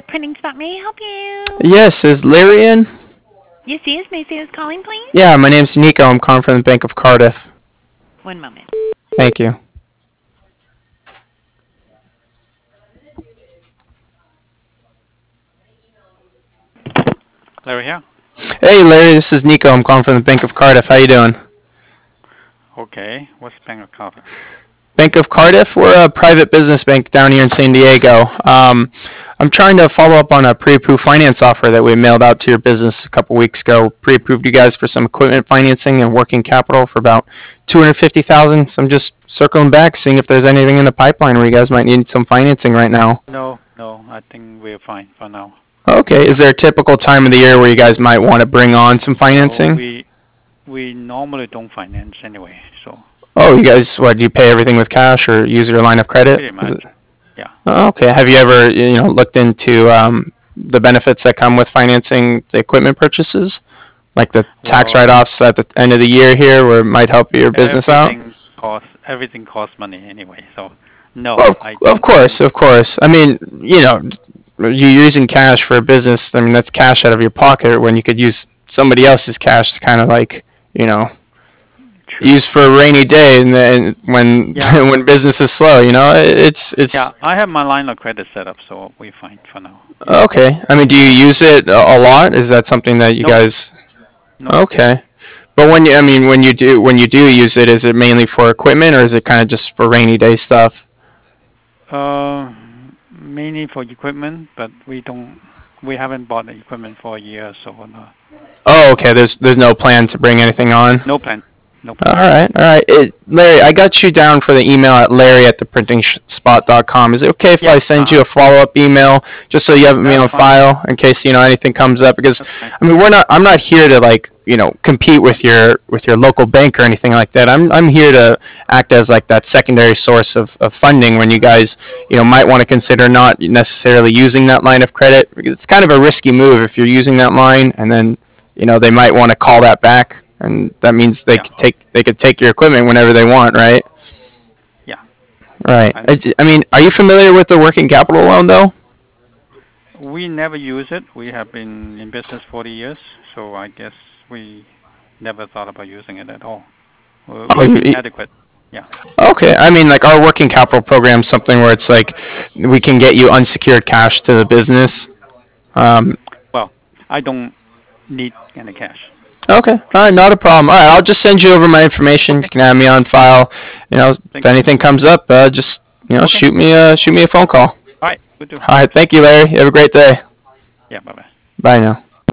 Printing Spot, may I help you? Yes, is Larry in? Yes, he is. May I say who's calling, please? Yeah, my name's Nico. I'm calling from the Bank of Cardiff. One moment. Thank you. Larry here. Hey, Larry, this is Nico. I'm calling from the Bank of Cardiff. How you doing? Okay. What's Bank of Cardiff? Bank of Cardiff, we're a private business bank down here in San Diego. I'm trying to follow up on a pre-approved finance offer that we mailed out to your business a couple weeks ago. Pre-approved you guys for some equipment financing and working capital for about $250,000. So I'm just circling back, seeing if there's anything in the pipeline where you guys might need some financing right now. No. I think we're fine for now. Okay. Is there a typical time of the year where you guys might want to bring on some financing? No, we normally don't finance anyway, so Oh, you guys, what, do you pay everything with cash or use your line of credit? pretty much. Yeah. Oh, okay. Have you ever, looked into the benefits that come with financing the equipment purchases? Like the tax Well, write-offs at the end of the year here where it might help your business out? Everything costs money anyway, so no. Well, I of don't course, think- of course. I mean, you're using cash for a business. I mean, that's cash out of your pocket when you could use somebody else's cash to kind of like, True. use for a rainy day and then when Yeah. when business is slow, it's Yeah, I have my line of credit set up, so we're fine for now. okay. I mean, do you use it a lot? Is that something that you Nope. guys? No. Okay. But when you do use it, is it mainly for equipment or is it kind of just for rainy day stuff? Mainly for equipment, but we haven't bought the equipment for a year, so no. Oh, okay. There's no plan to bring anything on. No plan. No All plan. right, all right. Larry, I got you down for the email at larry@theprintingspot.com. Is it okay if Yeah. I send you a follow-up email just so you have me on That's fine. file in case anything comes up? Because That's fine. I mean, I'm not here to like compete with your local bank or anything like that. I'm here to act as like that secondary source of funding when you guys might want to consider not necessarily using that line of credit. It's kind of a risky move if you're using that line and then they might want to call that back, and that means they Yeah. could take your equipment whenever they want, right? Yeah. Right. And I mean, are you familiar with the working capital loan though? we never use it. We have been in business 40 years, so I guess we never thought about using it at all. Oh, We've been adequate. Yeah. okay. I mean, like our working capital program is something where it's like we can get you unsecured cash to the business. Um, Well, I don't need any cash. okay. All right. Not a problem. All right. I'll just send you over my information. You can have me on file. If Thank you. anything comes up, just Okay. shoot me a phone call. All right. Good to. All right. Thank you, Larry. You have a great day. Yeah. Bye bye. Bye now.